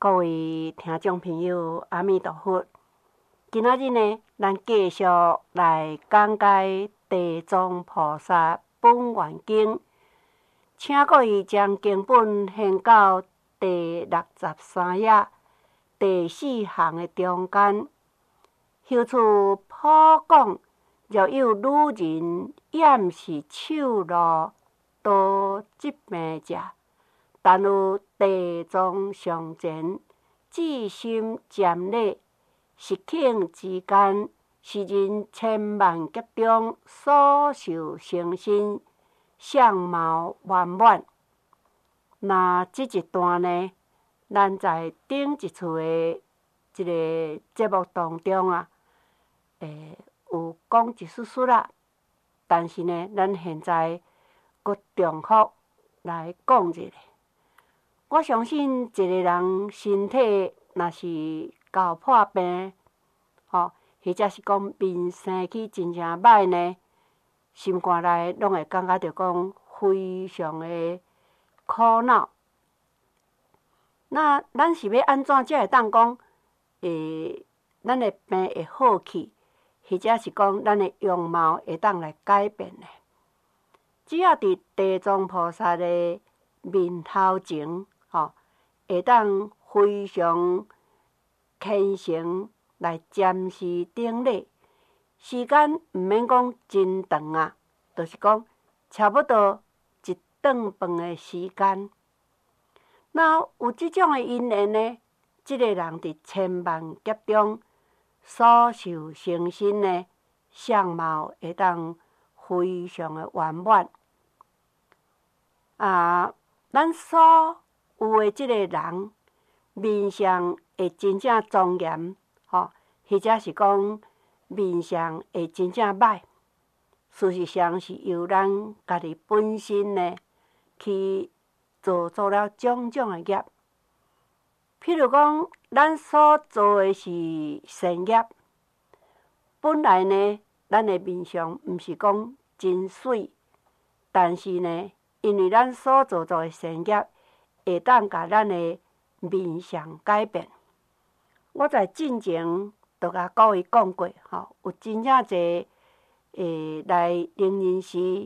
各位听众朋友，阿弥陀佛！今仔日呢，咱继续来讲解地藏菩萨本愿经，请各位将经本掀到第63页第4行的中间。修持普讲，若有女人掩饰手路，多疾病者。但有地藏上前，至心瞻礼，实请之间，是人千万劫中所受成身，相貌圆满。那这一段呢，咱在顶一次的这个节目当中啊，有讲一丝丝啦。但是呢，咱现在搁重复来讲一下。我相信一个人身体若是搞破病，或者是讲面生起真正歹呢，心肝内拢会感觉着讲非常的苦恼。那咱是要安怎才会当讲，咱的病会好去，或者是讲咱的容貌会当来改变呢？只要伫地藏菩萨的面头前，会当非常虔诚来瞻视顶礼，时间毋免讲真长啊，就是讲差不多一顿饭的时间。那有即种的因缘呢，即个人伫千万劫中所受成身呢，相貌会当非常的圆满。咱所有的即个人，面相会真正庄严，或者是讲面相会真正歹。事实上是由咱家己本身呢，去做了种种的业。譬如讲，咱所做的是善业，本来呢，咱的面相毋是讲真水，但是呢，因为咱所做的善业，会当甲咱的面相改变。我在进前都甲各位讲过，有真正侪来灵人寺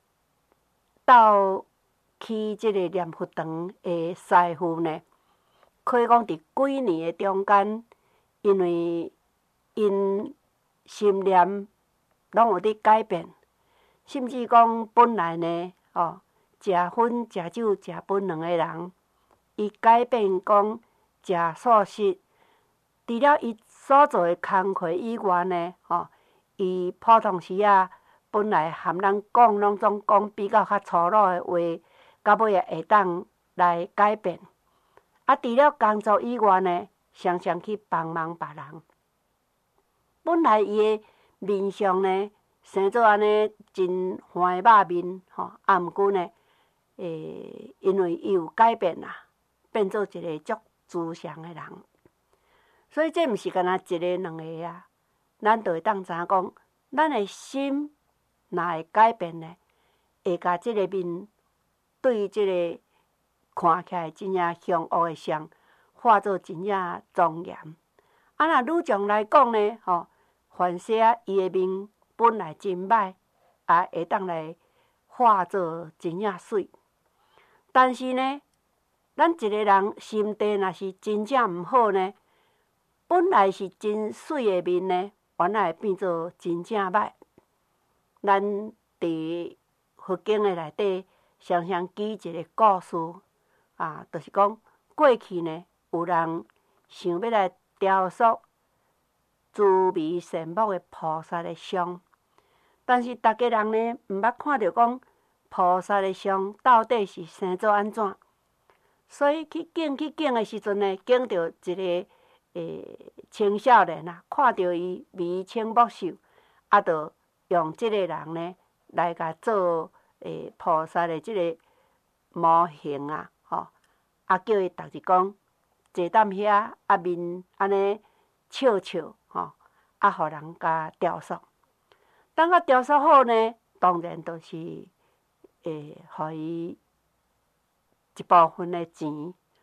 斗去即个念佛堂的师父呢，可以讲伫几年的中间，因为因心念拢有伫改变，甚至讲本来呢，食薰、食酒、食槟榔的人，伊改变讲食素食，除了伊所做的工课以外呢，伊普通时啊，本来含咱讲拢总讲比较较粗鲁的话，到尾也会当来改变。除了工作以外呢，常常去帮忙别人。本来伊的面相呢，生做安尼真欢的肉面，毋过呢，因为伊有改变啦，变做一个足慈祥的人。所以这毋是干那一个两个啊，咱就会当知影讲，咱的心若会改变呢，会甲即个面对即个看起来真正凶恶的相，化作真正庄严。若愈将来讲呢，凡说伊的面本来真歹，也会当来化作真正水。但是呢，咱一个人心地若是真正毋好呢，本来是真水的面呢，原来会变做真正歹。咱伫佛经的内底常常举一个故事，就是讲过去呢，有人想要来雕塑慈眉善目的菩萨的像，但是逐家人呢，毋捌看到讲菩萨的像到底是生做安怎，所以去敬的时阵呢，敬到一个青少年啊，看到伊眉清目秀，就用即个人呢来甲做菩萨的即个模型啊，叫伊逐日讲坐踮遐，面安尼笑笑，互人甲雕塑。等甲雕塑好呢，当然就是互伊一部分的钱，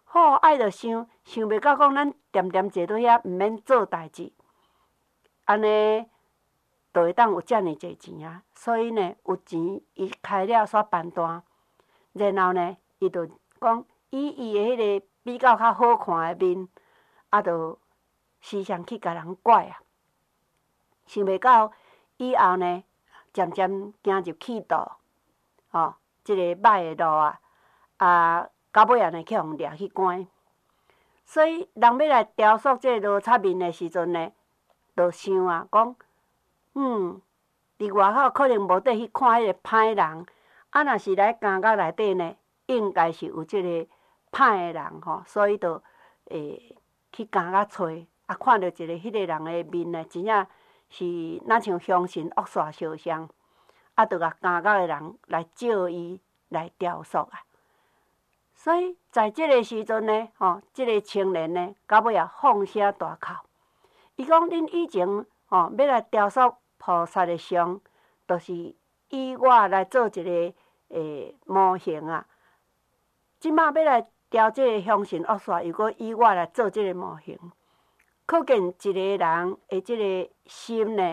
好爱着想袂到讲咱恬恬坐伫遐，毋免做代志，安尼就会当有遮尔济钱啊。所以呢，有钱伊开了煞办单，然后呢，伊就讲以伊的迄个比较较好看的面，就时常去甲人怪啊。想袂到以后呢，渐渐行入气道，即个歹的路到尾啊呢去互掠去关。所以人要来雕塑即个罗刹面的时阵呢，就想啊，讲，伫外口可能无得去看迄个歹人，若是来监狱内底呢，应该是有即个歹的人所以就去监狱找，看到一个迄个人的面呢，真正是若像凶神恶煞相像，就甲监狱的人来照伊来雕塑啊。所以在即个时阵呢，即个青年呢，到尾啊放声大哭。伊讲：恁以前要来雕塑菩萨的像，就是以我来做一个模型啊。即摆要来雕即个凶神恶煞，又搁以我来做即个模型，可见一个人的即个心呢，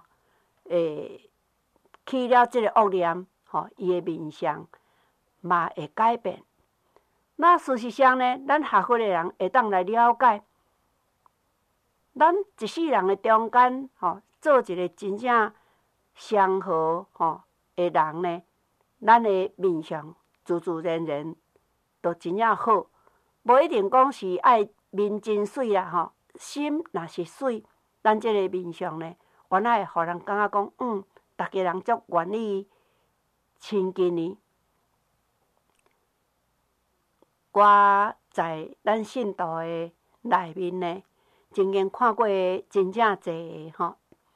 起了即个恶念，伊的面相嘛会改变。那事实上呢，咱学佛的人会当来了解，咱一世人的中间，做一个真正相和的人呢，咱的面相自自然然都真正好，无一定讲是爱面真水啦，心若是水，咱即个面相呢，原来会互人感觉讲，逐家人足愿意亲近伊。我在咱信徒的内面呢，曾经看过真正侪个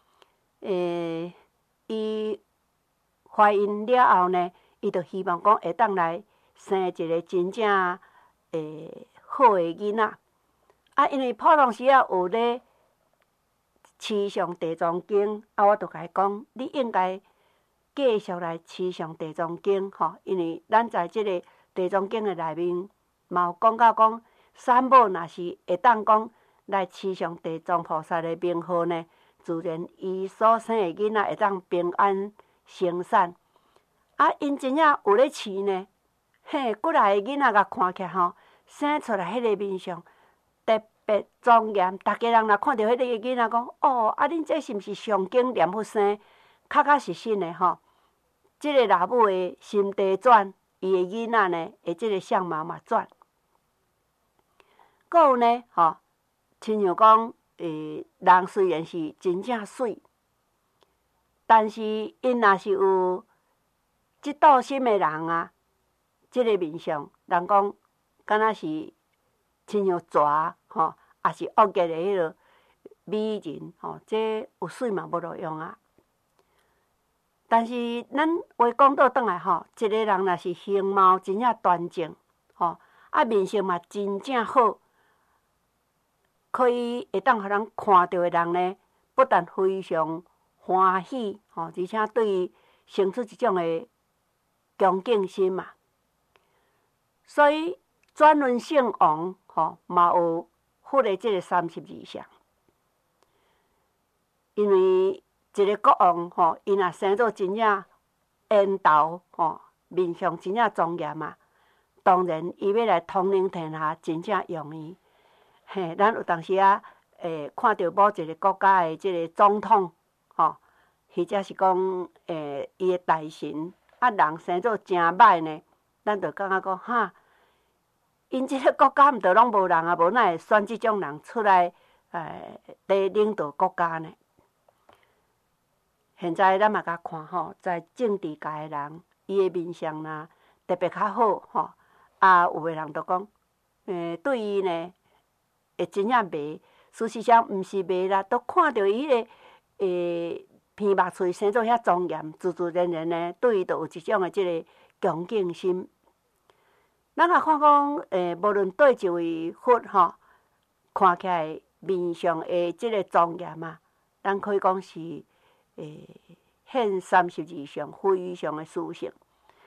伊怀孕了后呢，伊就希望讲会当来生一个真正好的囡仔。因为普通时啊有咧持上地藏经，我就甲伊讲，你应该继续来持上地藏经，因为咱在即个地藏经的内面。嘛有讲到讲，产某若是会当讲来持上地藏菩萨的名号呢，自然伊所生的囡仔会当平安生产。因真正有咧持呢，过来的囡仔甲看起来生出来迄个面相特别庄严。逐家人若看到迄个囡仔讲，恁这是毋是上经念佛生？确确实实的即个老母的心地转，伊的囡仔呢的即个相貌嘛转。阁有呢，亲像讲，人虽然是真正水，但是因若是有嫉妒心的人啊，即个面相，人讲敢若是亲像蛇，也是恶极的迄落美人，这有水嘛无路用啊。但是咱话讲倒转来，一个人若是形貌真正端正，面相嘛真正好。可以会当互人看到的人呢，不但非常欢喜，而且对伊生出一种的恭敬心嘛。所以转轮圣王，嘛有佛的即个32相。因为一个国王，伊若生做真正缘投，面相真正庄严嘛，当然伊要来统领天下，真正容易。咱有当时看到某一个国家的即个总统，或者是讲伊的大臣，人生做真歹呢，咱就感觉讲因即个国家毋着拢无人啊，无哪会选即种人出来来领导国家呢？现在咱嘛甲看在政治界的人，伊的面相若特别较好，有的人就讲，对伊呢。会真正媚，事实上毋是媚啦，都看到伊迄个鼻目喙生做遐庄严，自自然然呢，对伊就有一种的即个恭敬心。咱也看讲，无论对一位佛看起来面相的即个庄严啊，咱可以讲是现32相非常的殊胜。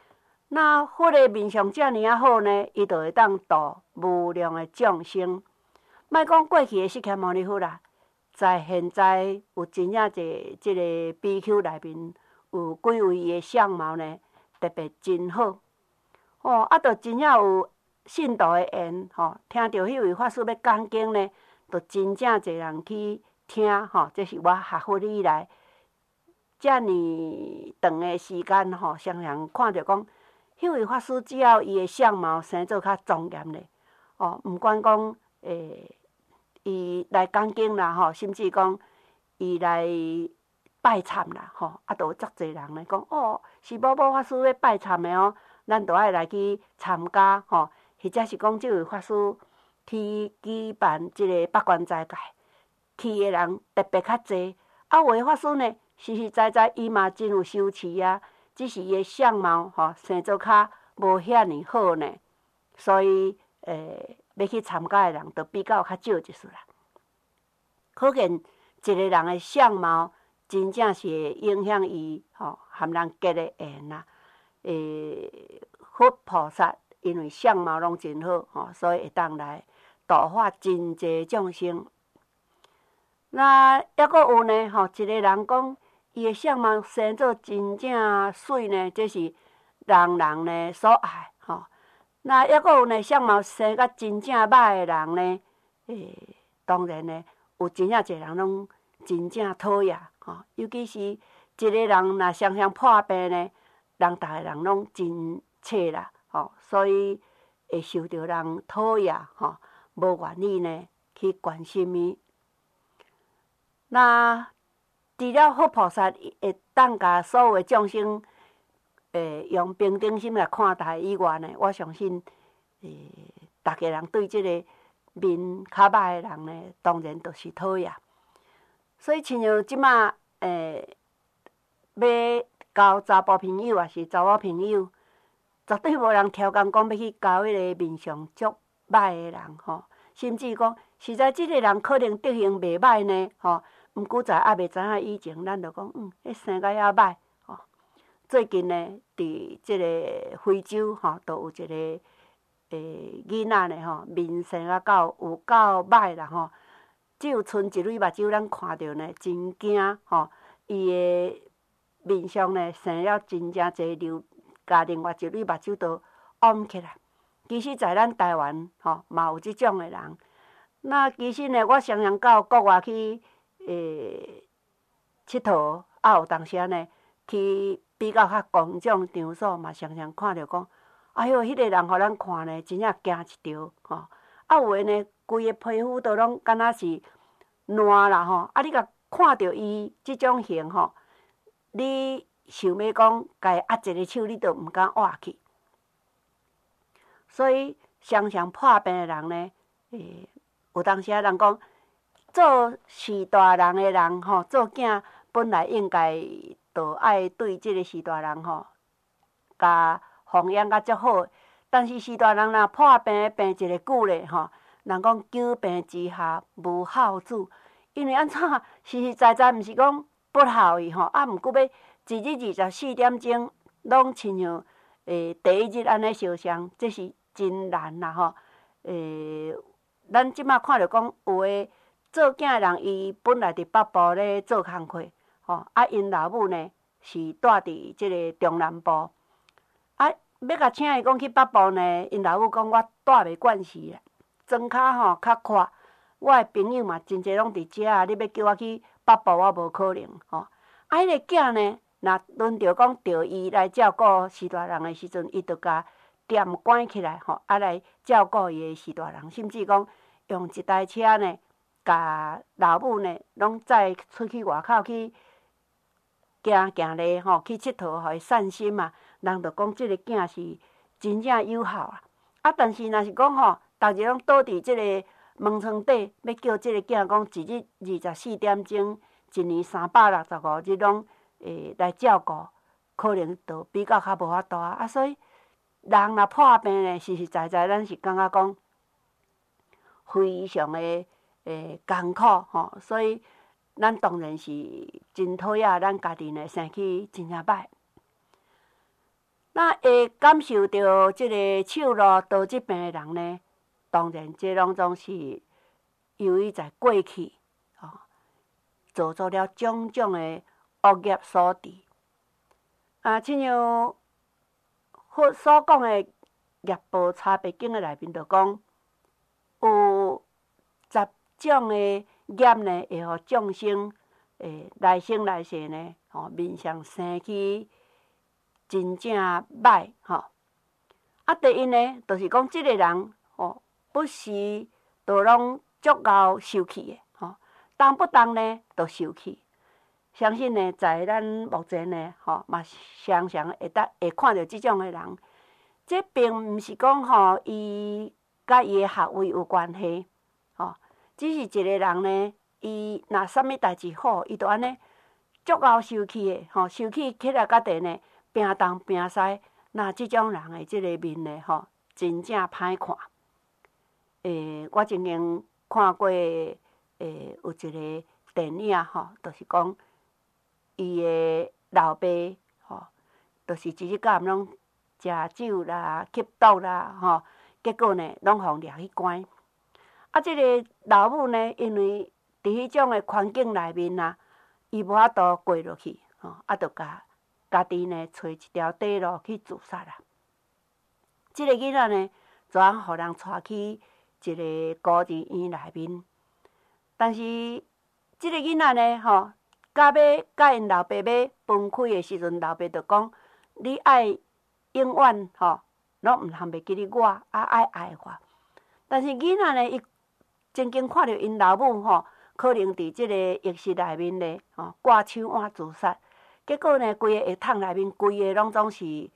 那佛的面相遮尔啊好呢，伊就会当度无量的众生。莫讲过去的释迦牟尼佛啦，在现在有真正侪即个比丘内面有几位伊的相貌呢，特别真好。啊，就真正有信道的缘，听到迄位法师要讲经呢，就真正侪人去听，这是我学佛以来遮尔长的时间，常常看着讲，迄位法师只要伊的相貌生做较庄严咧，毋管讲伊来讲经啦，甚至讲伊来拜忏啦，都有足侪人咧讲，是某某法师要拜忏的哦，咱都爱来去参加，或者是讲即位法师去举办即个八关斋戒，去的人特别较济。有的法师呢，实实在在伊嘛真有修持啊，只是伊的相貌生做较无遐尼好呢，所以要去参加的人就比较较少就是啦。可见一个人的相貌真正是会影响伊和人结的缘啦。佛菩萨因为相貌拢真好，所以会当来度化真济众生。那抑阁有呢，一个人讲伊的相貌生做真正水呢，这是人人呢所爱，那抑阁有呢，相貌生甲真正歹的人呢，当然呢，有真正侪人拢真正讨厌，尤其是一个人若常常破病呢，人逐个人拢真切啦，所以会受到人讨厌，无愿意呢去关心伊。那除了佛菩萨会当甲所有的众生，用平等心来看待以外呢，我相信，逐个人对即个面较歹的人呢，当然都是讨厌。所以亲像即马，要交查甫朋友也是查某朋友，绝对无人挑工讲要去交迄个面相足歹的人，甚至讲实在即个人可能德行袂歹呢，毋过在还袂知影以前，咱就讲，迄生甲遐歹，最近呢，伫即个非洲，都有一个囡仔呢，面生啊有够歹啦，只有剩一蕊目睭，咱看着呢真惊，伊的面相呢生了真正侪瘤，甲另外一蕊目睭都凹起来。其实，在咱台湾，嘛有即种的人。那其实呢，我常常到国外去佚佗，有当时呢去比较较公众场所，嘛常常看着讲，哎哟，迄个人互咱看呢，真正惊一跳，有诶呢，规个皮肤都拢敢若是烂啦，你甲看着伊即种型，你想要讲家压一个手，你都毋敢握去。所以常常破病的人呢，有当时人讲，做士大人的人做囝本来应该就爱对即个士大人甲奉养甲足好。但是士大人若破病病一个久咧，人讲久病之下无孝子，因为安怎实实在在毋是讲不孝伊毋过要一日24点钟拢亲像第一日安尼烧香，这是真难啦咱即马看着讲，有诶做囝的人，伊本来伫北部咧做工课，因老母呢是住伫即个中南部，要甲请伊讲去北部呢，因老母讲我住袂惯势啦，庄骹较闊，我诶朋友嘛真侪拢伫遮啊，你要叫我去北部，我无可能迄个囝呢，若轮到讲着伊来照顾士大人诶时阵，伊就甲店关起来来照顾伊诶士大人，甚至讲用一台车呢，甲老母呢拢载出去外口去行行咧去佚佗，互伊散心嘛。人就讲即个囝是真正有孝啊。但是若是讲逐日拢倒伫即个门床底，要叫即个囝讲一日24点钟，一年365日拢来照顾，可能就比较较无法度啊。所以人若破病呢，实实在在咱是感觉讲非常的艰苦所以咱当然是真讨厌咱家己呢生起真正歹。 那会感受到即个手路刀疾病的人呢，当然这拢总是由于在过去做出了种种的恶业所致。亲像佛所讲的业报差别经的内面，就讲有10种的业呢，会互众生来生来世呢，面相生起真正歹第一呢，就是讲即个人不时都拢足够受气的动不动呢就受气。相信呢，在咱目前呢，嘛常常会看到即种的人。这并毋是讲伊甲伊的学位有关系，只是一个人呢，伊若啥物代志好，伊就安尼足够受气的，受气起来到底呢，拼东拼西，那即种人的即个面呢，真正歹看。我曾经看过有一个电影就是讲伊的老爸就是一日到晚拢食酒啦、吸毒啦结果呢，拢互掠去关。即个老母呢，因为伫迄种的环境内面伊无法度过落去就家己呢找一条底路去自杀啦。即个囡仔呢，就互人带去一个孤儿院内面，但是即个囡仔呢，到要甲因老爸要分开的时阵，老爸就讲：你爱永远拢毋通袂记得我，爱爱我。但是囡仔呢，伊曾经看到因老母可能伫即个浴室内面咧挂手腕自杀，结果呢，规个下桶内面规个拢总是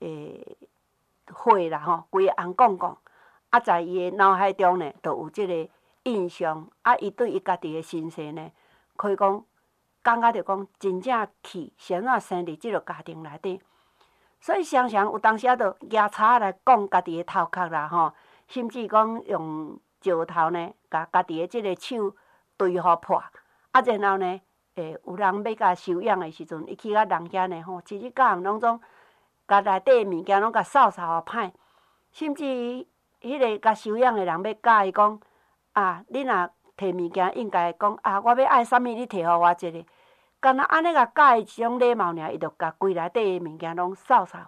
血啦规个红光光。在伊的脑海中呢，就有即个印象。伊对伊家己的身世呢，可以讲感觉着讲真正气，是安怎生伫即个家庭内底。所以常常有当时就举叉来讲家己的头壳啦甚至讲用石头呢，甲家己的即个手对互破。然后呢，有人要甲收养的时阵，伊去到人遐呢一日到晚拢总甲内底的物件拢甲扫互歹，甚至迄个甲收养的人要教伊讲你若摕物件，应该讲我要爱啥物，你摕互我一个。干那安尼甲教伊一种礼貌尔，伊就甲规内底的物件拢扫歹。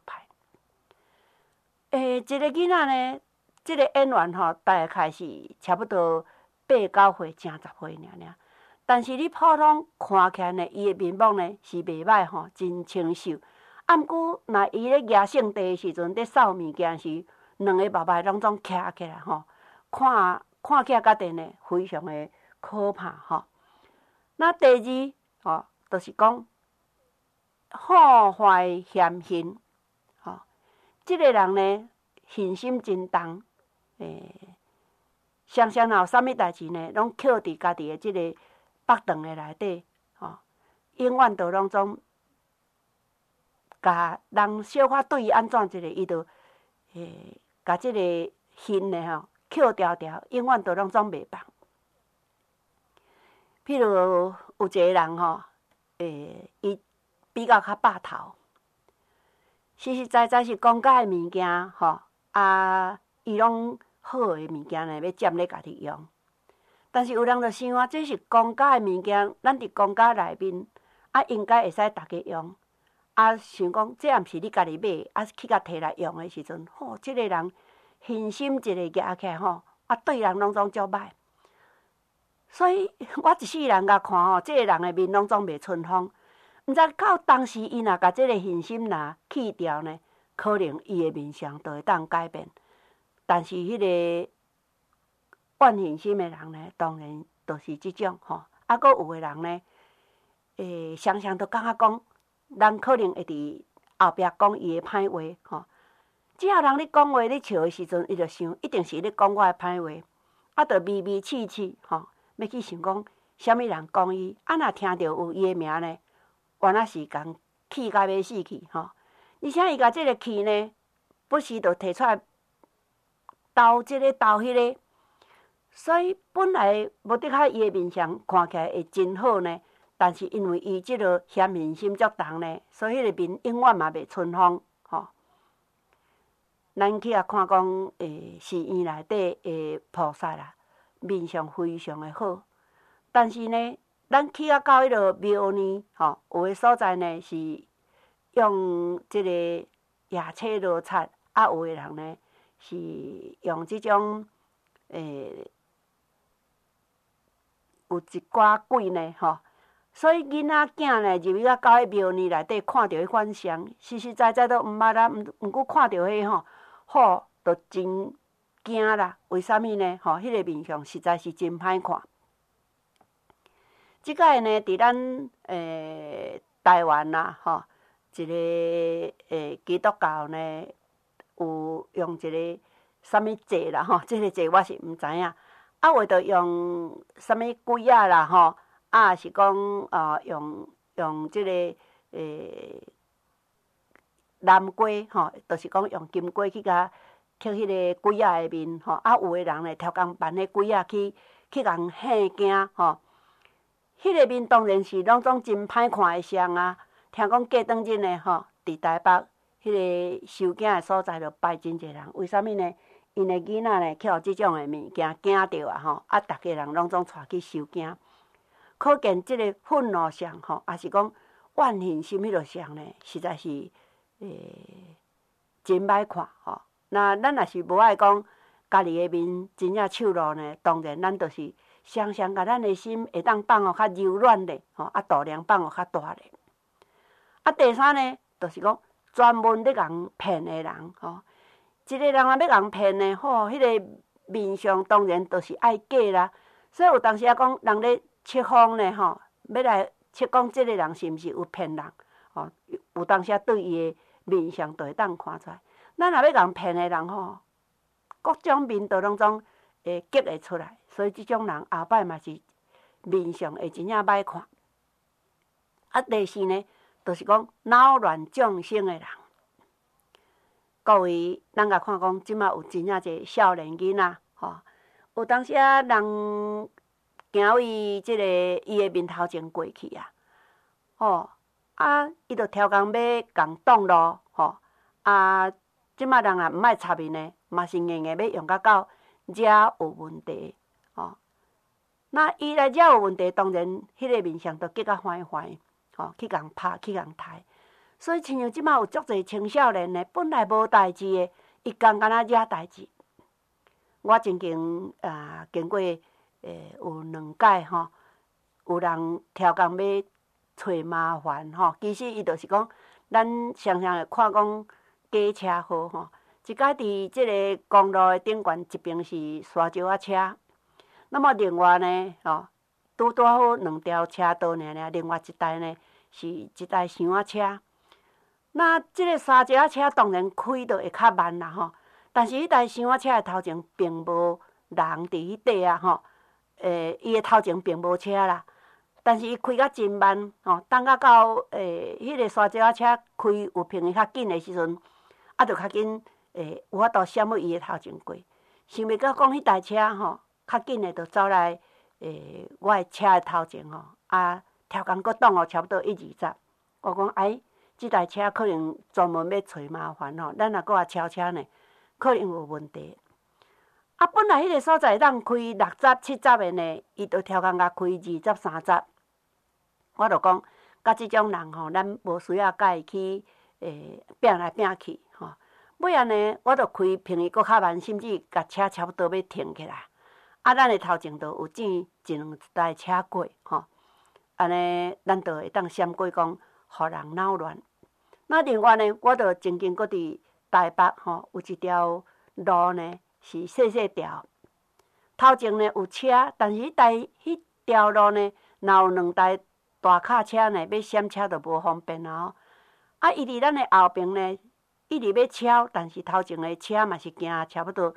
一个囡仔呢，即个演员大概开始差不多8、9岁、正10岁尔。但是你普通看起来呢，伊的面目呢是袂歹真清秀。毋过，若伊咧举圣地的时阵，咧扫物件时，两个目睭拢总徛起来看起来甲底呢非常的可怕那第二就是讲好坏嫌恨即个人呢恨心真重，常常若有啥物代志呢，拢扣伫家己的即个腹肠的内底永远都拢总甲人小可对伊安怎一个，伊就甲即个恨呢扣条条，永远都拢总袂放。譬如有一个人伊比较较霸头，实实在在是公家的物件伊拢好的物件呢，要占咧家己用。但是有人就想这是公家的物件，咱伫公家内面应该会使大家用。想讲这也毋是你家己买，去甲摕来用的时阵，即个人恨心一个举起来对人拢总足歹。所以我一世人甲看即个人的面拢总袂春风。毋知到当时伊若甲即个恨心去掉呢，可能伊的面相就会当改变。但是迄个怨恨心的人呢，当然就是即种搁有的人呢，常常都感觉讲，人可能会伫后壁讲伊的歹话只要人咧讲话咧笑的时阵，伊就想一定是咧讲我的歹话，就微微气气要去想讲，啥物人讲伊若听到有伊的名呢，原来是共气甲要死去而且伊甲即个气呢，不时就摕出来斗即个斗迄个，所以本来无得较伊的面相看起来会真好呢，但是因为伊即个嫌恨心足重呢，所以迄个面永远嘛袂春风咱去遐看讲，寺院内底的菩萨啦，面相非常的好。但是呢，咱去到迄落庙呢，吼，有诶所在呢是用即个野车罗刹，啊，有诶人呢是用即种有一寡鬼呢，吼。所以囡仔囝呢入去到迄庙呢内底，看到迄款相，实实在在都毋捌啦，毋过看到迄吼，好，就真惊啦。为虾米呢？吼，迄个面相实在是真歹看。即摆呢，伫咱台湾啦，吼，一个基督教呢，有用一个啥物节啦，吼，即个节我是毋知影。啊，话着用啥物鬼啊啦，吼，啊是讲用即个南瓜，吼，就是讲用金瓜去迄个鬼仔的面，吼，啊有诶人呢，超工扮迄鬼仔去共吓惊，吼。迄个面当然是拢总真歹看的相啊！听讲过当日呢，吼，伫台北迄个收惊的所在，就拜真侪人。为虾米呢？因的囡仔呢，去互即种的物件惊着啊！吼，啊，逐个人拢总带去收惊。可见即个愤怒相，吼，也是讲怨恨心迄落相呢，实在是真歹看，吼。那咱若是无爱讲家己的面真正丑陋呢，当然咱就是常常甲咱的心会当放互较柔软咧，吼，啊度量放互较大咧。啊，第三呢，就是讲专门咧共骗的人，吼，一个人若要共骗呢，吼，迄个面相当然就是爱假啦。所以有当时啊讲，人咧测谎呢，吼，要来测讲即个人是毋是有骗人，吼，有当时啊对伊的面相就会当看出来。咱若要共骗的人，吼，各种面道拢总会激会出来，所以即种人后摆嘛是面相会真正歹看。啊，第四呢，就是讲恼乱众生的人。各位，咱甲看讲，即马有真正侪少年囡仔，吼，有当时啊人行为即个伊的面头前过去啊，吼，啊，伊就超工要共挡路，吼，啊，即马人也毋爱插面呢，嘛是硬硬要用到惹有问题，吼。那伊来惹有问题，当然迄个面相就激甲坏坏，吼，去共拍，去共刣。所以亲像即马有足侪青少年呢，本来无代志的，伊共敢若惹代志。我曾经经过有2届吼，有人超工要找麻烦吼，其实伊就是讲，咱常常会看讲假车祸吼。一摆伫即个公路的顶悬，一边是沙石仔车，那么另外呢，吼，拄好2条车道尔，另外一台呢是一台箱仔车。那即个沙石仔车当然开就会较慢啦吼，但是迄台箱仔车的头前并无人伫迄底啊吼，伊的头前并无车啦，但是伊开甲真慢吼，等到迄个沙石仔车开有平的较紧的时阵，啊，就较紧有法度闪去伊的头前过。想袂到讲迄台车吼，较紧的就走来我的车的头前吼，啊，超工佫挡互差不多1、2十。我讲哎。即台车可能专门要找麻烦吼，咱若搁啊超车呢，可能有问题。啊，本来迄个所在当开6十、7十的呢，伊就超工甲开20、30。我就讲，甲即种人吼，咱无需要甲伊去拼来拼去吼。尾仔呢，我就开平伊搁较慢，甚至甲车差不多要停起来。啊，咱的头前就有整1、2台车过吼，安尼咱就会当闪过讲，互人恼乱。那另外呢，我就曾经搁伫台北吼，有一条路呢是细细条，头前呢有车，但是迄条路呢，若有2台大卡车呢，要闪车就无方便啊吼。啊，伊伫咱的后边呢，一直要超，但是头前的车嘛是行差不多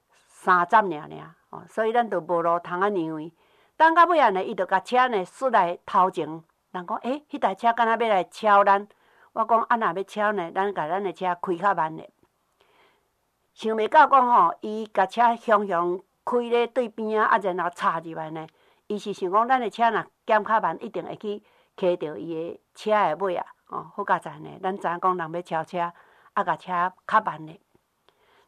30尔，吼，所以咱就无路通啊让伊。等到尾仔呢，伊就甲车呢驶来头前，人讲迄台车敢若要来超咱。我讲啊，若要超呢，咱甲咱的车开较慢咧。想袂到讲吼，伊甲车雄开咧对边啊，然后插入来呢。伊是想讲咱的车若减较慢，一定会去揢着伊的车的尾啊。哦，好佳哉呢，咱知影讲人要超车，啊，甲车较慢咧。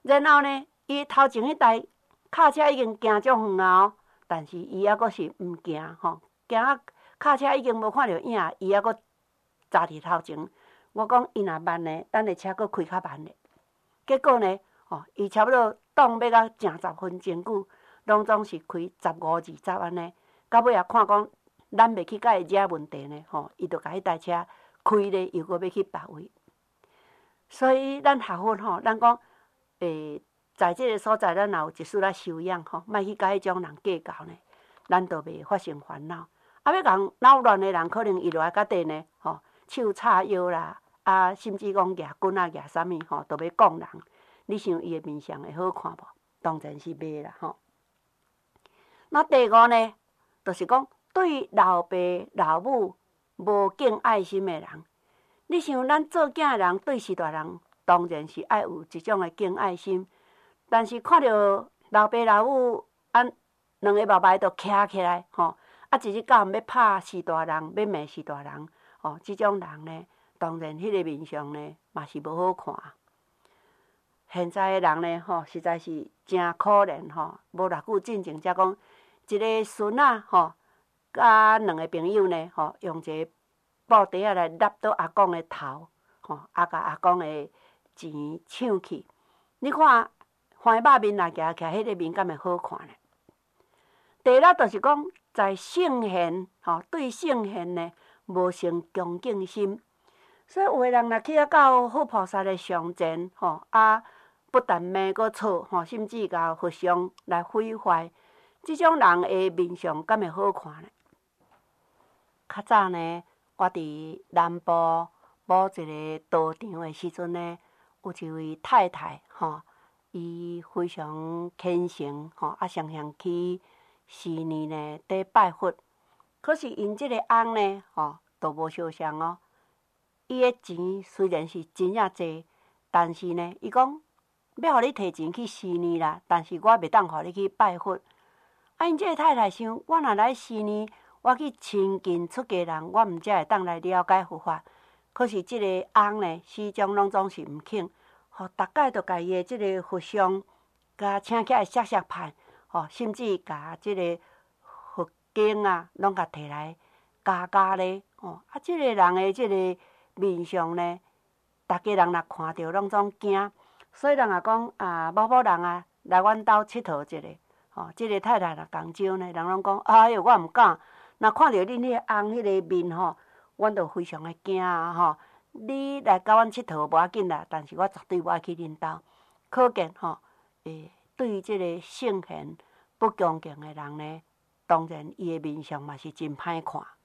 然后呢，伊头前迄台卡车已经行足远啊，但是伊还阁是毋行吼，行啊卡车已经无看着影，伊还阁扎伫头前。我讲伊若慢呢，咱的车阁开较慢咧。结果呢，伊差不多挡要到正10分钟久，拢总是开15、20安尼。到尾也看讲，咱袂去甲伊惹问题呢，伊就甲迄台车开咧，又阁要去别位。所以咱学佛咱讲，在即个所在，咱若有一丝仔修养莫去甲迄种人计较呢，咱就袂发生烦恼。要讲恼乱的人，可能伊落来到底呢，手叉腰啦，甚至讲举棍举啥物都要讲人。你想伊的面相会好看无？当然是袂啦那第5呢，就是讲对老爸老母无敬爱心的人。你想咱做囝的人对大人，当然是爱有一种的敬爱心。但是看到老爸老母两个目眉都徛起来一日到晚要拍大人，要骂大人即种人呢，当然迄个面相呢嘛是无好看。现在的人呢实在是真可怜无偌久进前才讲一个孙甲2个朋友呢用一个布袋来笠到阿公的头甲阿公的钱抢去。你看番肉面若夹起来，迄个面敢会好看呢？第6就是讲，在圣贤对圣贤呢无生恭敬心。所以有的人若去到佛菩萨的上前不但骂阁错甚至甲佛像来毁坏，即种人的面相敢会好看呢？较早呢，我伫南部某一个道场的时阵呢，有一位太太伊非常虔诚常常去寺院呢底拜佛。可是因即个翁呢都无相像伊的钱虽然是真正济，但是呢，伊讲要互你摕钱去寺院啦，但是我袂当互你去拜佛。因即个太太想，我若来寺院，我去亲近出家人，我毋才会当来了解佛法。可是即个翁呢，始终拢总是毋肯，逐摆都甲伊的即个佛像，甲请起来摔摔拍，甚至甲即个佛经拢甲摕来加加咧，即个人的即个面相呢，逐家人若看到拢总惊。所以人也讲某人来阮兜佚佗一下，即个太太若共招呢，人拢讲哎哟，我毋敢。若看到恁迄个翁迄个面阮就非常的惊你来甲阮佚佗无要紧啦，但是我绝对无爱去恁兜。可见对于即个圣贤不恭敬的人呢，当然伊的面相嘛是真歹看。